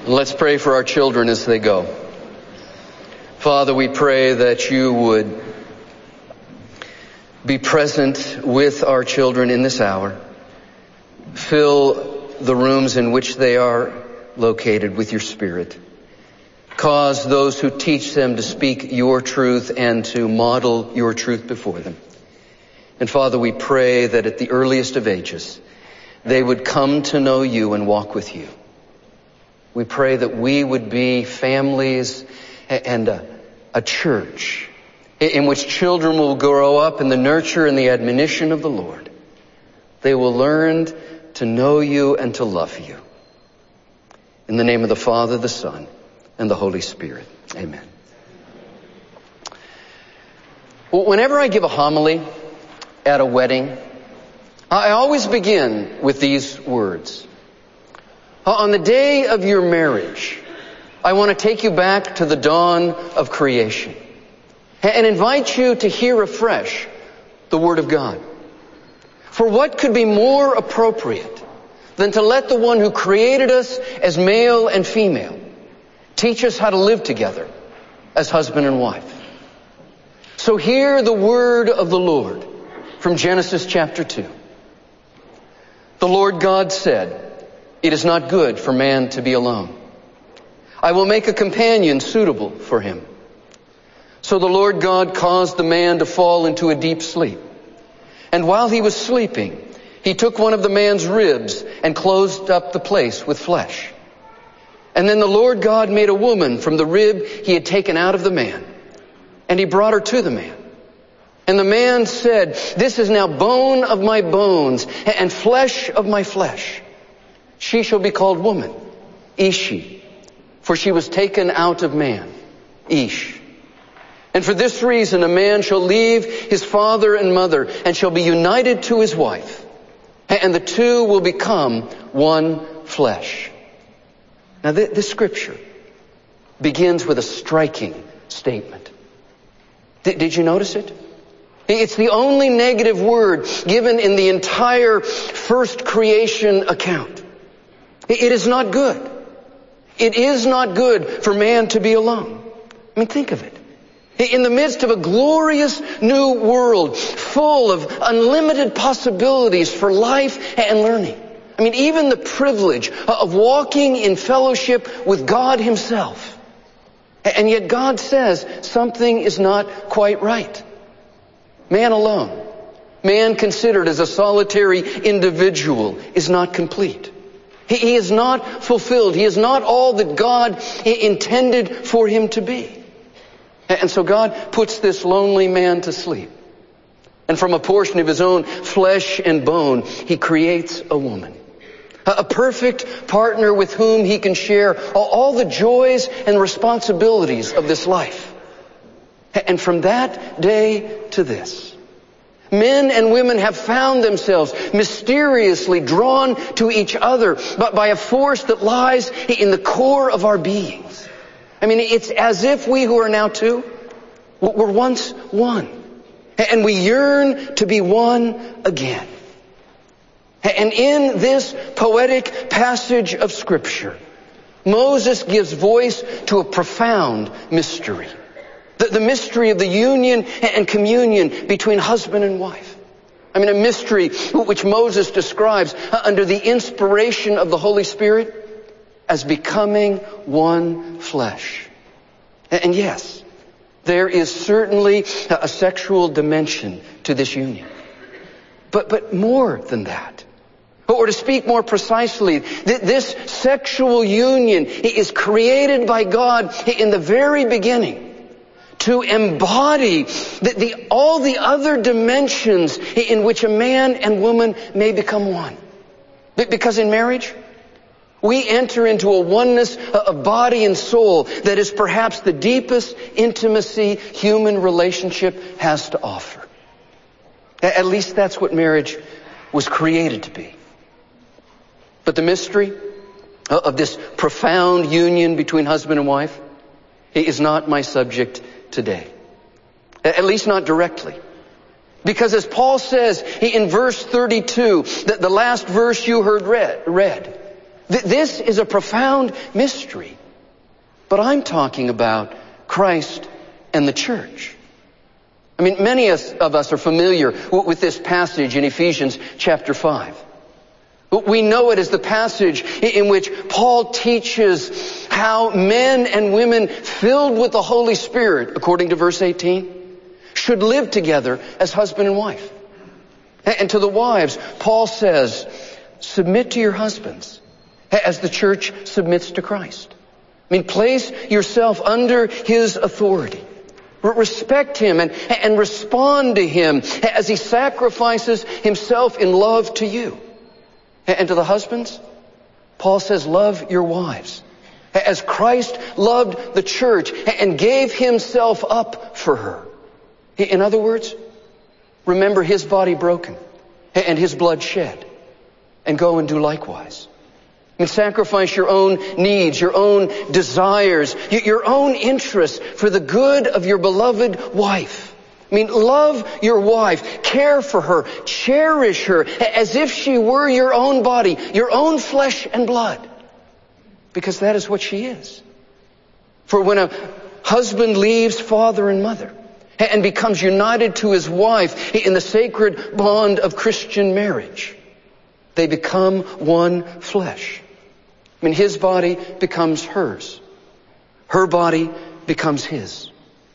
Let's pray for our children as they go. Father, we pray that you would be present with our children in this hour. Fill the rooms in which they are located with your Spirit. Cause those who teach them to speak your truth and to model your truth before them. And Father, we pray that at the earliest of ages, they would come to know you and walk with you. We pray that we would be families and a church in which children will grow up in the nurture and the admonition of the Lord. They will learn to know you and to love you. In the name of the Father, the Son, and the Holy Spirit. Amen. Whenever I give a homily at a wedding, I always begin with these words. On the day of your marriage, I want to take you back to the dawn of creation and invite you to hear afresh the Word of God. For what could be more appropriate than to let the one who created us as male and female teach us how to live together as husband and wife? So hear the word of the Lord from Genesis chapter 2. The Lord God said, "It is not good for man to be alone. I will make a companion suitable for him." So the Lord God caused the man to fall into a deep sleep. And while he was sleeping, he took one of the man's ribs and closed up the place with flesh. And then the Lord God made a woman from the rib he had taken out of the man, and he brought her to the man. And the man said, "This is now bone of my bones and flesh of my flesh. She shall be called woman, Ishi, for she was taken out of man, Ish. And for this reason a man shall leave his father and mother and shall be united to his wife, and the two will become one flesh." Now this scripture begins with a striking statement. Did you notice it? It's the only negative word given in the entire first creation account. It is not good. It is not good for man to be alone. I mean, think of it. In the midst of a glorious new world full of unlimited possibilities for life and learning. I mean, even the privilege of walking in fellowship with God himself. And yet God says something is not quite right. Man alone, man considered as a solitary individual, is not complete. He is not fulfilled. He is not all that God intended for him to be. And so God puts this lonely man to sleep. And from a portion of his own flesh and bone, he creates a woman. A perfect partner with whom he can share all the joys and responsibilities of this life. And from that day to this, men and women have found themselves mysteriously drawn to each other by a force that lies in the core of our beings. I mean, it's as if we who are now two were once one. And we yearn to be one again. And in this poetic passage of Scripture, Moses gives voice to a profound mystery. The mystery of the union and communion between husband and wife. I mean, a mystery which Moses describes under the inspiration of the Holy Spirit as becoming one flesh. And yes, there is certainly a sexual dimension to this union. But more than that. Or to speak more precisely, this sexual union is created by God in the very beginning to embody all the other dimensions in which a man and woman may become one. Because in marriage, we enter into a oneness of body and soul that is perhaps the deepest intimacy human relationship has to offer. At least that's what marriage was created to be. But the mystery of this profound union between husband and wife is not my subject today. At least not directly. Because as Paul says in verse 32, the last verse you heard read, This is a profound mystery. But I'm talking about Christ and the church. I mean, many of us are familiar with this passage in Ephesians chapter 5. We know it as the passage in which Paul teaches how men and women filled with the Holy Spirit, according to verse 18, should live together as husband and wife. And to the wives, Paul says, submit to your husbands as the church submits to Christ. I mean, place yourself under his authority. Respect him and respond to him as he sacrifices himself in love to you. And to the husbands, Paul says, love your wives as Christ loved the church and gave himself up for her. In other words, remember his body broken and his blood shed, and go and do likewise. I mean, sacrifice your own needs, your own desires, your own interests for the good of your beloved wife. I mean, love your wife, care for her, cherish her as if she were your own body, your own flesh and blood. Because that is what she is. For when a husband leaves father and mother and becomes united to his wife in the sacred bond of Christian marriage, they become one flesh. I mean, his body becomes hers. Her body becomes his.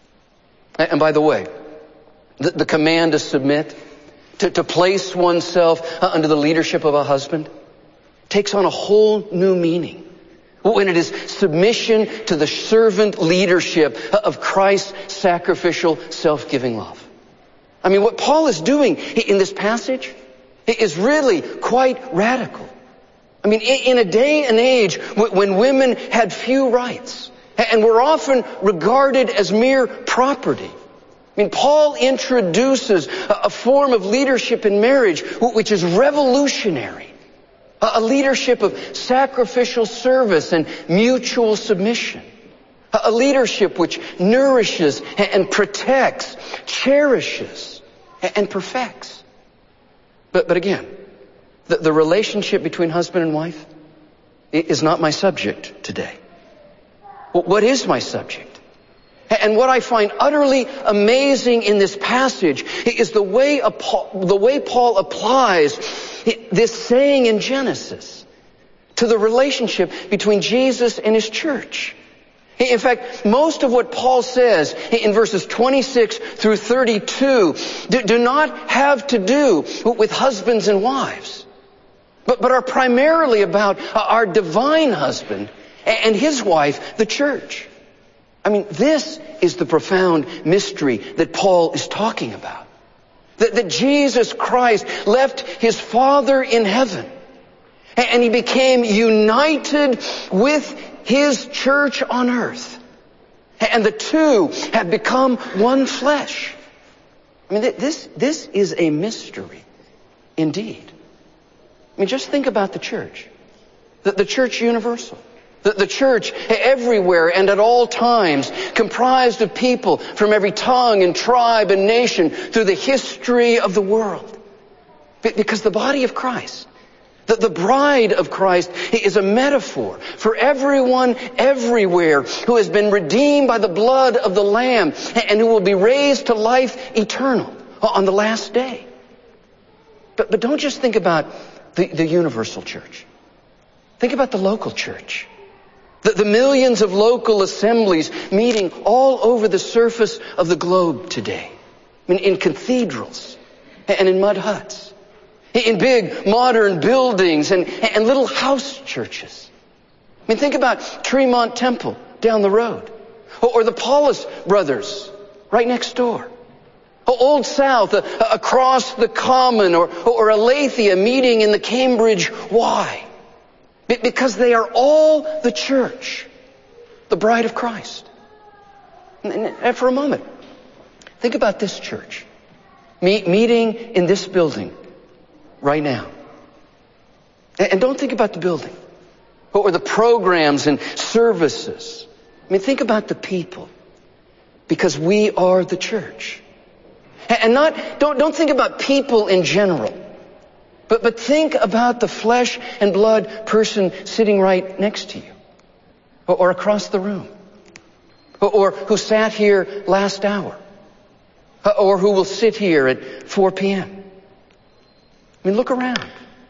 And by the way, the command to submit, to place oneself under the leadership of a husband, takes on a whole new meaning when it is submission to the servant leadership of Christ's sacrificial, self-giving love. I mean, what Paul is doing in this passage is really quite radical. I mean, in a day and age when women had few rights and were often regarded as mere property, I mean, Paul introduces a form of leadership in marriage which is revolutionary. A leadership of sacrificial service and mutual submission. A leadership which nourishes and protects, cherishes and perfects. But again, the relationship between husband and wife is not my subject today. What is my subject? And what I find utterly amazing in this passage is the way Paul applies this saying in Genesis to the relationship between Jesus and his church. In fact, most of what Paul says in verses 26 through 32 do not have to do with husbands and wives, but are primarily about our divine husband and his wife, the church. I mean, this is the profound mystery that Paul is talking about. That Jesus Christ left his Father in heaven and he became united with his church on earth. And the two have become one flesh. I mean, this is a mystery indeed. I mean, just think about the church. The church universal. The church everywhere and at all times, comprised of people from every tongue and tribe and nation through the history of the world. Because the body of Christ, the bride of Christ, is a metaphor for everyone everywhere who has been redeemed by the blood of the Lamb and who will be raised to life eternal on the last day. But don't just think about the universal church. Think about the local church. The millions of local assemblies meeting all over the surface of the globe today. I mean, in cathedrals and in mud huts. In big modern buildings and little house churches. I mean, think about Tremont Temple down the road. Or the Paulus brothers right next door. Old South across the Common or Aletheia meeting in the Cambridge Y. Because they are all the church, the bride of Christ. And for a moment, think about this church meeting in this building right now. And don't think about the building or the programs and services. I mean, think about the people, because we are the church. And don't think about people in general, But think about the flesh and blood person sitting right next to you, or across the room, or who sat here last hour, or who will sit here at 4 p.m. I mean, look around.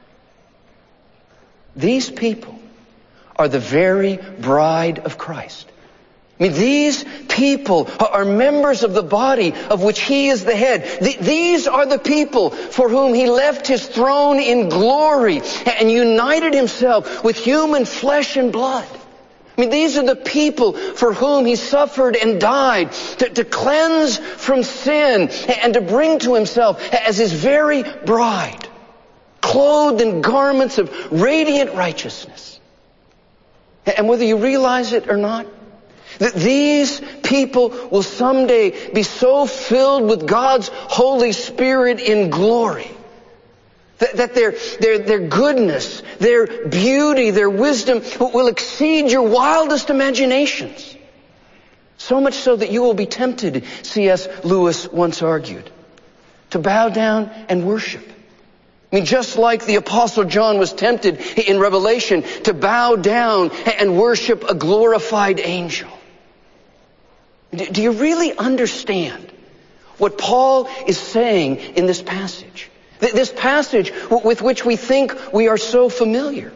These people are the very bride of Christ. I mean, these people are members of the body of which He is the head. These are the people for whom He left His throne in glory and united Himself with human flesh and blood. I mean, these are the people for whom He suffered and died to cleanse from sin and to bring to Himself as His very bride, clothed in garments of radiant righteousness. And whether you realize it or not, that these people will someday be so filled with God's Holy Spirit in glory that their goodness, their beauty, their wisdom will exceed your wildest imaginations. So much so that you will be tempted, C.S. Lewis once argued, to bow down and worship. I mean, just like the Apostle John was tempted in Revelation to bow down and worship a glorified angel. Do you really understand what Paul is saying in this passage? This passage with which we think we are so familiar.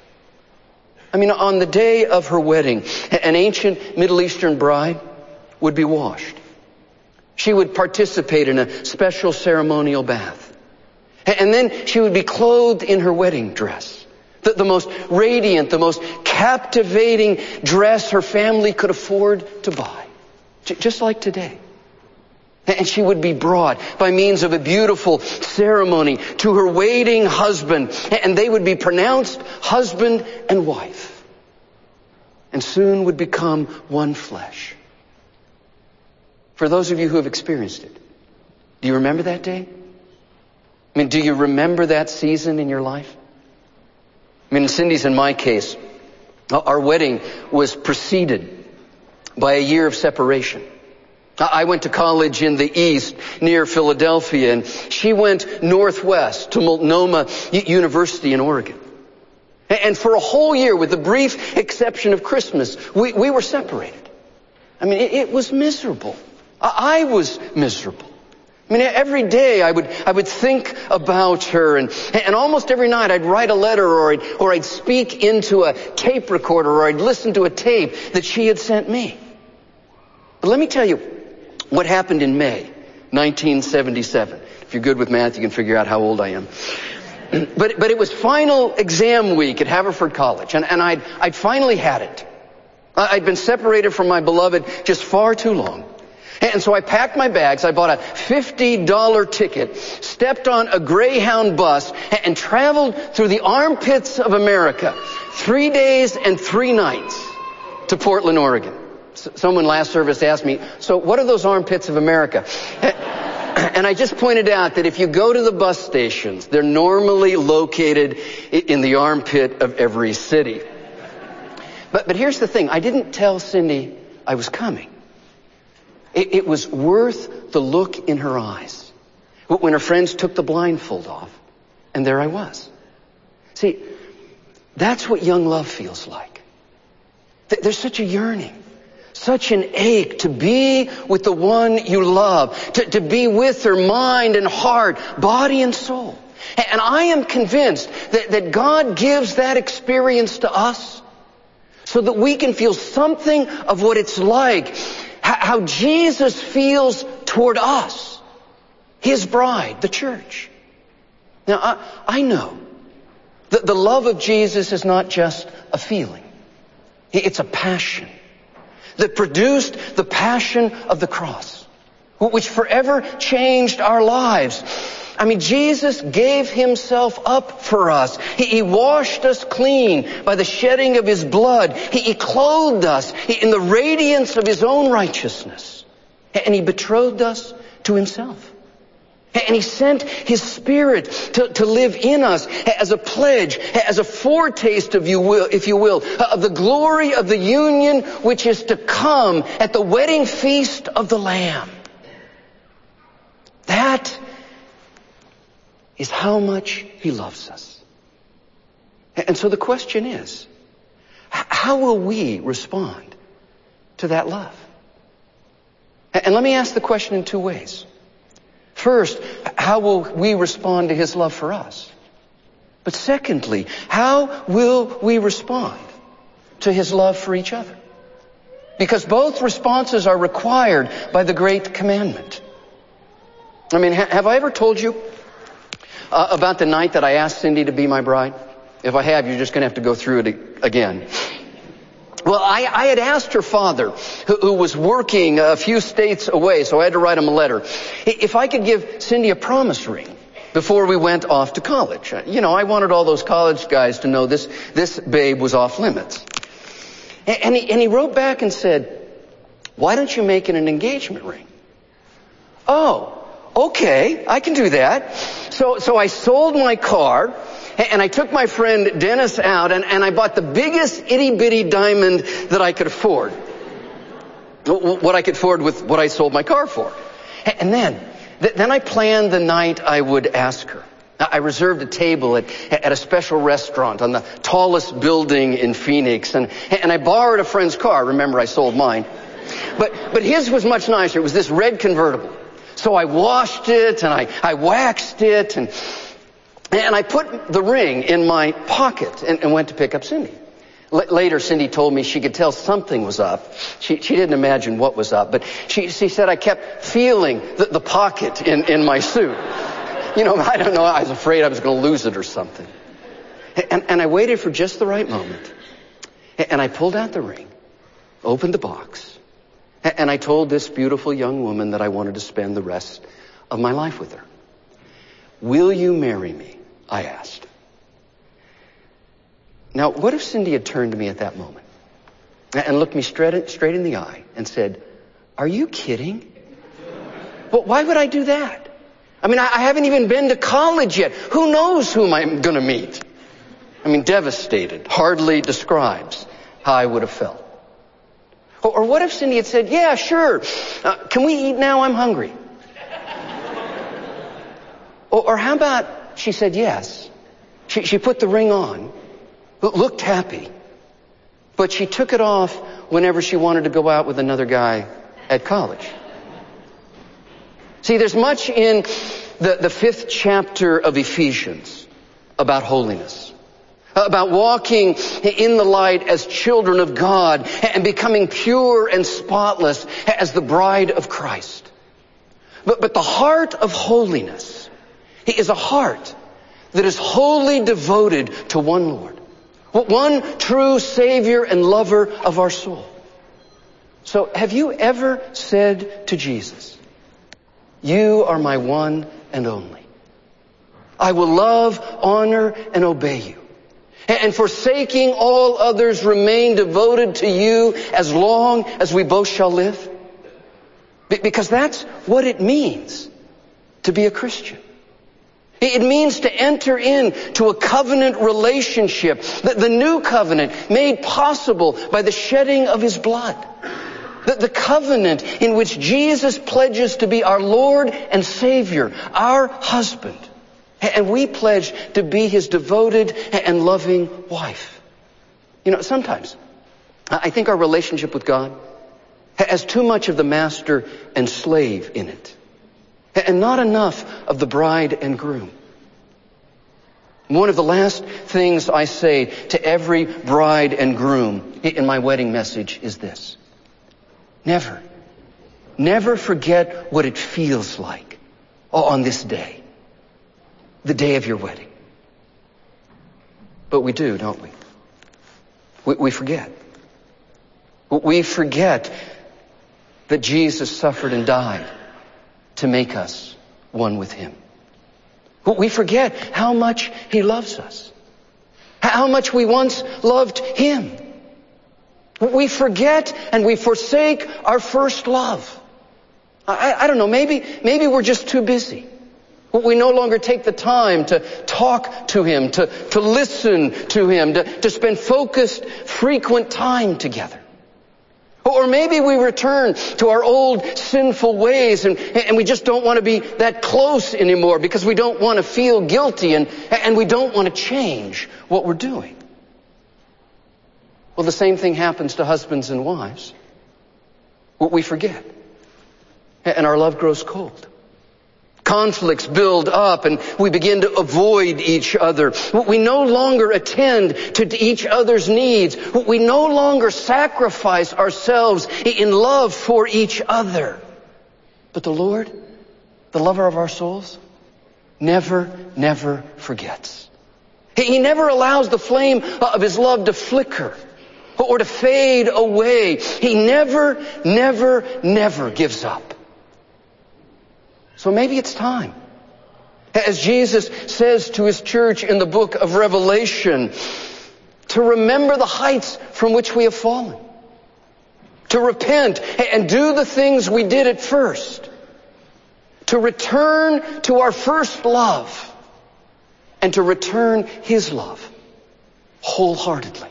I mean, on the day of her wedding, an ancient Middle Eastern bride would be washed. She would participate in a special ceremonial bath. And then she would be clothed in her wedding dress. The most radiant, the most captivating dress her family could afford to buy. Just like today. And she would be brought by means of a beautiful ceremony to her waiting husband. And they would be pronounced husband and wife. And soon would become one flesh. For those of you who have experienced it, do you remember that day? I mean, do you remember that season in your life? I mean, in Cindy's and my case, our wedding was preceded by a year of separation. I went to college in the east near Philadelphia, and she went northwest to Multnomah University in Oregon. And for a whole year, with the brief exception of Christmas, we were separated. I mean, it was miserable. I was miserable. I mean, every day I would think about her, and almost every night I'd write a letter, or I'd speak into a tape recorder, or I'd listen to a tape that she had sent me. But let me tell you what happened in May 1977. If you're good with math, you can figure out how old I am. But it was final exam week at Haverford College, and I'd finally had it. I'd been separated from my beloved just far too long. And so I packed my bags, I bought a $50 ticket, stepped on a Greyhound bus, and traveled through the armpits of America, 3 days and 3 nights, to Portland, Oregon. Someone last service asked me, so what are those armpits of America? And I just pointed out that if you go to the bus stations, they're normally located in the armpit of every city. But here's the thing, I didn't tell Cindy I was coming. It was worth the look in her eyes when her friends took the blindfold off, and there I was. See, that's what young love feels like. There's such a yearning, such an ache to be with the one you love, to be with her mind and heart, body and soul. And I am convinced that God gives that experience to us so that we can feel something of what it's like, how Jesus feels toward us, His bride, the church. Now, I know that the love of Jesus is not just a feeling. It's a passion that produced the passion of the cross, which forever changed our lives. I mean, Jesus gave Himself up for us. He washed us clean by the shedding of His blood. He clothed us in the radiance of His own righteousness. And He betrothed us to Himself. And He sent His Spirit to live in us as a pledge, as a foretaste of if you will, of the glory of the union which is to come at the wedding feast of the Lamb. That is how much he loves us. And so the question is, how will we respond to that love? And let me ask the question in two ways. First, how will we respond to his love for us? But secondly, how will we respond to his love for each other? Because both responses are required by the great commandment. I mean, have I ever told you about the night that I asked Cindy to be my bride? If I have, you're just going to have to go through it again. Well, I had asked her father, who was working a few states away, so I had to write him a letter, if I could give Cindy a promise ring before we went off to college. You know, I wanted all those college guys to know this babe was off limits. And he wrote back and said, why don't you make it an engagement ring? Oh, okay, I can do that. So I sold my car, and I took my friend Dennis out, and I bought the biggest itty-bitty diamond that I could afford. What I could afford with what I sold my car for. And then I planned the night I would ask her. I reserved a table at a special restaurant on the tallest building in Phoenix, and I borrowed a friend's car. Remember, I sold mine. But his was much nicer. It was this red convertible. So I washed it, and I waxed it, and I put the ring in my pocket and went to pick up Cindy. Later, Cindy told me she could tell something was up. She didn't imagine what was up, but she said I kept feeling the pocket in my suit. You know, I don't know, I was afraid I was going to lose it or something. And I waited for just the right moment. And I pulled out the ring, opened the box, and I told this beautiful young woman that I wanted to spend the rest of my life with her. Will you marry me? I asked. Now, what if Cindy had turned to me at that moment and looked me straight in the eye and said, are you kidding? Well, why would I do that? I mean, I haven't even been to college yet. Who knows whom I'm going to meet? I mean, devastated hardly describes how I would have felt. Or what if Cindy had said, yeah, sure. Can we eat now? I'm hungry. Or how about she said yes. She put the ring on, looked happy, but she took it off whenever she wanted to go out with another guy at college. See, there's much in the 5th chapter of Ephesians about holiness, about walking in the light as children of God and becoming pure and spotless as the bride of Christ. But the heart of holiness is a heart that is wholly devoted to one Lord, one true Savior and lover of our soul. So have you ever said to Jesus, you are my one and only. I will love, honor, and obey you. And forsaking all others, remain devoted to you as long as we both shall live? Because that's what it means to be a Christian. It means to enter into a covenant relationship, the new covenant made possible by the shedding of his blood. The covenant in which Jesus pledges to be our Lord and Savior, our husband. And we pledge to be his devoted and loving wife. You know, sometimes I think our relationship with God has too much of the master and slave in it, and not enough of the bride and groom. One of the last things I say to every bride and groom in my wedding message is this. Never forget what it feels like on this day, the day of your wedding. But we do, don't we? We forget. We forget that Jesus suffered and died to make us one with him. We forget how much he loves us, how much we once loved him. We forget and we forsake our first love. I don't know, maybe we're just too busy. We no longer take the time to talk to him, to listen to him, to spend focused, frequent time together. Or maybe we return to our old sinful ways and we just don't want to be that close anymore because we don't want to feel guilty and we don't want to change what we're doing. Well, the same thing happens to husbands and wives. We forget. And our love grows cold. Conflicts build up and we begin to avoid each other. We no longer attend to each other's needs. We no longer sacrifice ourselves in love for each other. But the Lord, the lover of our souls, never forgets. He never allows the flame of His love to flicker or to fade away. He never gives up. So maybe it's time, as Jesus says to His church in the book of Revelation, to remember the heights from which we have fallen, to repent and do the things we did at first, to return to our first love, and to return His love wholeheartedly.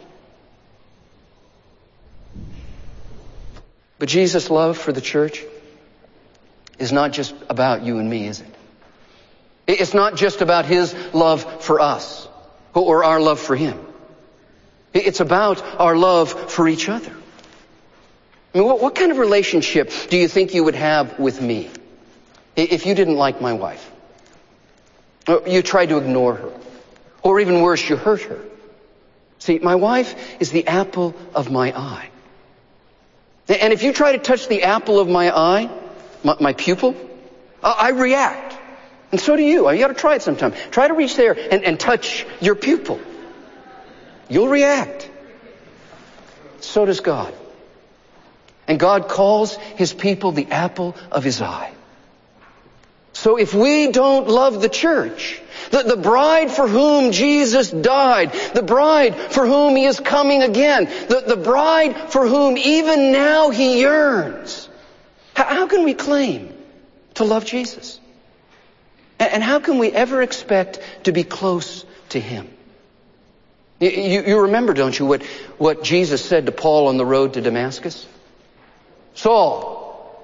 But Jesus' love for the church is not just about you and me, is it? It's not just about His love for us or our love for Him. It's about our love for each other. I mean, what kind of relationship do you think you would have with me if you didn't like my wife? You tried to ignore her. Or even worse, you hurt her. See, my wife is the apple of my eye. And if you try to touch the apple of my eye, my pupil, I react. And so do you. You got to try it sometime. Try to reach there and touch your pupil. You'll react. So does God. And God calls His people the apple of His eye. So if we don't love the church, the bride for whom Jesus died, the bride for whom He is coming again, the bride for whom even now He yearns, how can we claim to love Jesus? And how can we ever expect to be close to Him? You remember, don't you, what Jesus said to Paul on the road to Damascus? Saul,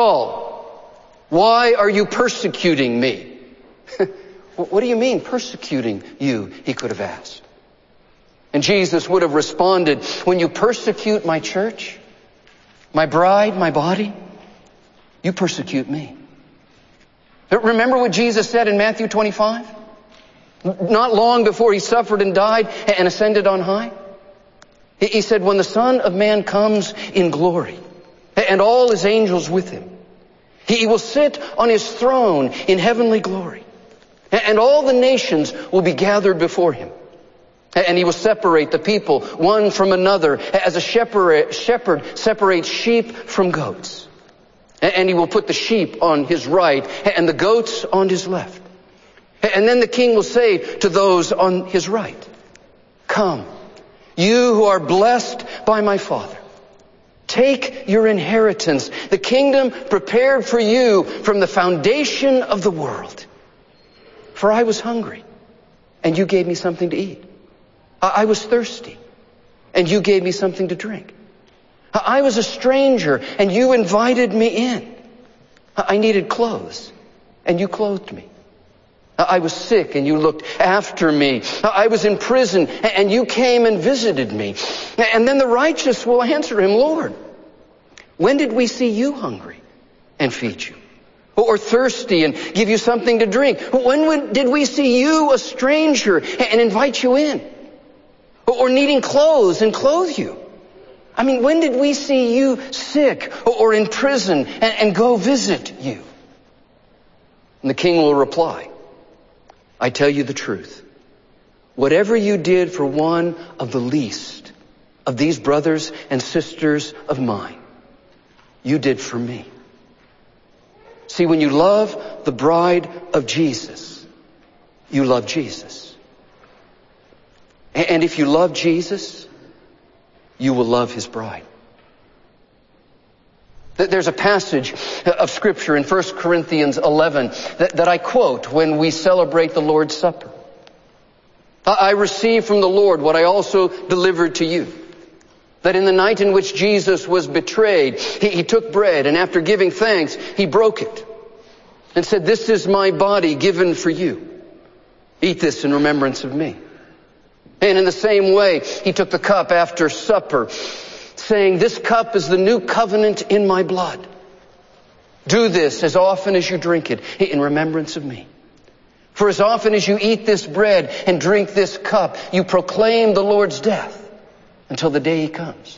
why are you persecuting me? What do you mean persecuting you? He could have asked. And Jesus would have responded, when you persecute my church, my bride, my body, you persecute me. Remember what Jesus said in Matthew 25? Not long before He suffered and died and ascended on high. He said, when the Son of Man comes in glory and all His angels with Him, He will sit on His throne in heavenly glory. And all the nations will be gathered before Him. And He will separate the people one from another as a shepherd separates sheep from goats. And He will put the sheep on His right and the goats on His left. And then the King will say to those on His right, come, you who are blessed by my Father. Take your inheritance, the kingdom prepared for you from the foundation of the world. For I was hungry, and you gave me something to eat. I was thirsty, and you gave me something to drink. I was a stranger, and you invited me in. I needed clothes, and you clothed me. I was sick, and you looked after me. I was in prison, and you came and visited me. And then the righteous will answer Him, Lord, when did we see you hungry and feed you? Or thirsty and give you something to drink? When did we see you a stranger and invite you in? Or needing clothes and clothe you? I mean, when did we see you sick or in prison and go visit you? And the King will reply, I tell you the truth. Whatever you did for one of the least of these brothers and sisters of mine, you did for me. See, when you love the bride of Jesus, you love Jesus. And if you love Jesus, you will love His bride. There's a passage of Scripture in 1 Corinthians 11 that I quote when we celebrate the Lord's Supper. I received from the Lord what I also delivered to you. That in the night in which Jesus was betrayed, he took bread, and after giving thanks, he broke it and said, "This is my body given for you. Eat this in remembrance of me." And in the same way, he took the cup after supper, saying, "This cup is the new covenant in my blood. Do this as often as you drink it in remembrance of me. For as often as you eat this bread and drink this cup, you proclaim the Lord's death until the day he comes."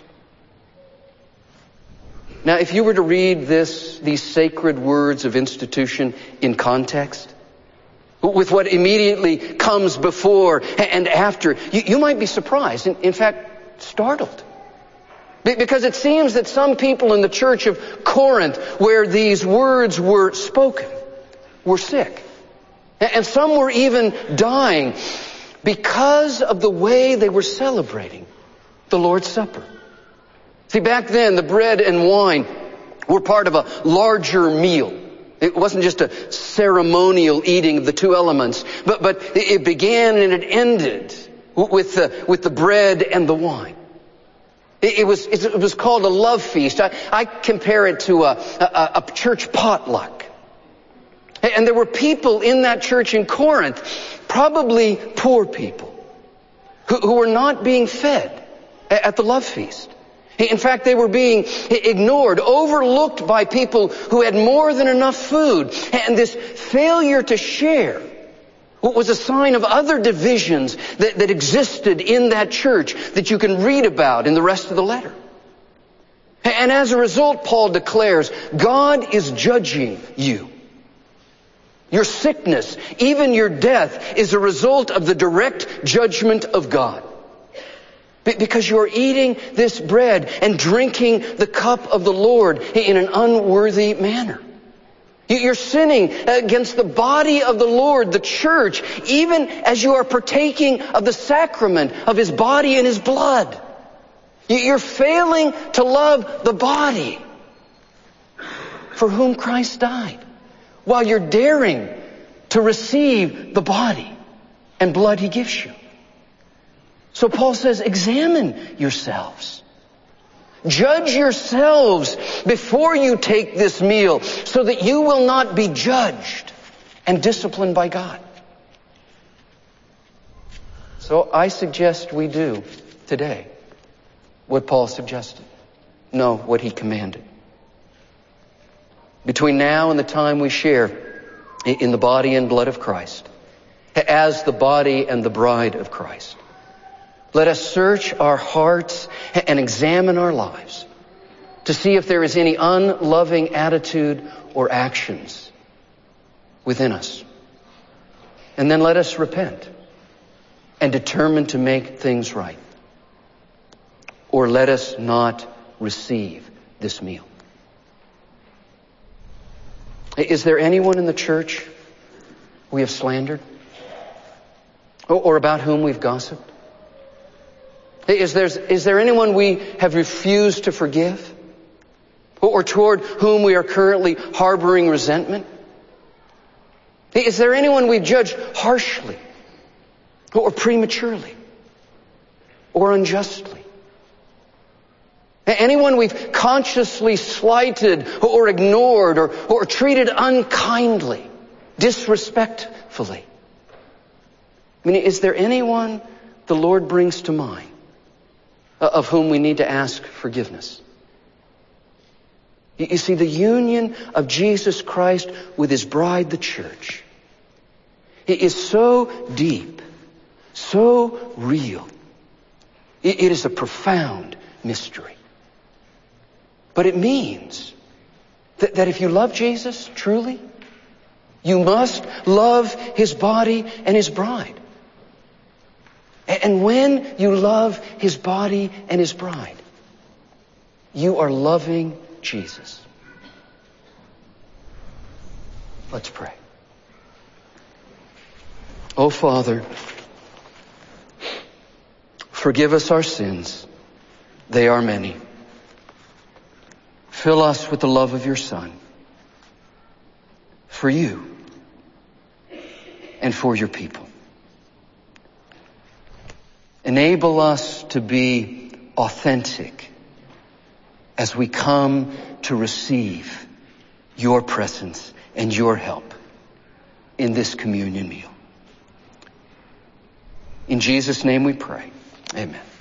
Now, if you were to read these sacred words of institution in context, with what immediately comes before and after, you might be surprised, in fact, startled. Because it seems that some people in the church of Corinth, where these words were spoken, were sick. And some were even dying because of the way they were celebrating the Lord's Supper. See, back then, the bread and wine were part of a larger meal. It wasn't just a ceremonial eating of the two elements, but it began and it ended with the bread and the wine. It was called a love feast. I compare it to a church potluck. And there were people in that church in Corinth, probably poor people, who were not being fed at the love feast. In fact, they were being ignored, overlooked by people who had more than enough food. And this failure to share was a sign of other divisions that existed in that church that you can read about in the rest of the letter. And as a result, Paul declares, God is judging you. Your sickness, even your death, is a result of the direct judgment of God. Because you're eating this bread and drinking the cup of the Lord in an unworthy manner. You're sinning against the body of the Lord, the church, even as you are partaking of the sacrament of His body and His blood. You're failing to love the body for whom Christ died, while you're daring to receive the body and blood He gives you. So Paul says, examine yourselves. Judge yourselves before you take this meal, so that you will not be judged and disciplined by God. So I suggest we do today what Paul suggested. No, what he commanded. Between now and the time we share in the body and blood of Christ, as the body and the bride of Christ, let us search our hearts and examine our lives to see if there is any unloving attitude or actions within us. And then let us repent and determine to make things right. Or let us not receive this meal. Is there anyone in the church we have slandered? Or about whom we've gossiped? Is there anyone we have refused to forgive? Or toward whom we are currently harboring resentment? Is there anyone we've judged harshly? Or prematurely? Or unjustly? Anyone we've consciously slighted or ignored or treated unkindly, disrespectfully? I mean, is there anyone the Lord brings to mind of whom we need to ask forgiveness? You see, the union of Jesus Christ with His bride, the church, it is so deep, so real. It is a profound mystery. But it means that if you love Jesus truly, you must love His body and His bride. And when you love His body and His bride, you are loving Jesus. Let's pray. Oh, Father, forgive us our sins. They are many. Fill us with the love of your Son, for you and for your people. Enable us to be authentic as we come to receive your presence and your help in this communion meal. In Jesus' name we pray. Amen.